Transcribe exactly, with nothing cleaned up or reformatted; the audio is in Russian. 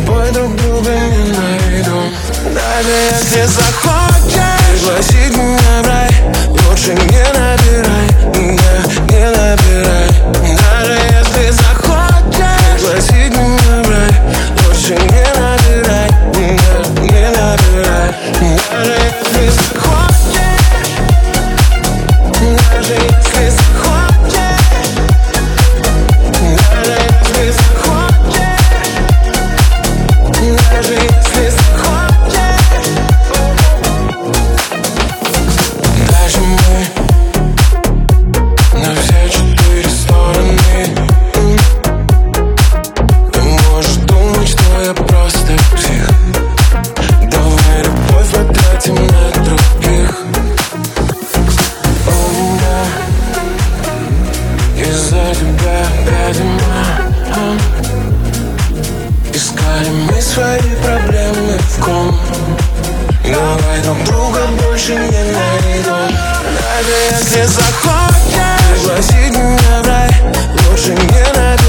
тобой друг друга не найдем. Даже если захочешь пригласить меня в рай, лучше не набирай, да, не набирай. Даже если захочешь пригласить меня в рай, лучше не набирай, да, не набирай. Даже если захочешь, даже если захочешь, даже если захочешь, даже если захочешь. Даже мы на все четыре стороны. Ты можешь думать, что я просто псих. Давай любовь потратим на других. О, да, из-за тебя, гадина. Искали мы свои проблемы в ком. Давай друг друга больше не найдем. Даже если захочешь пригласить меня в рай, лучше не надо.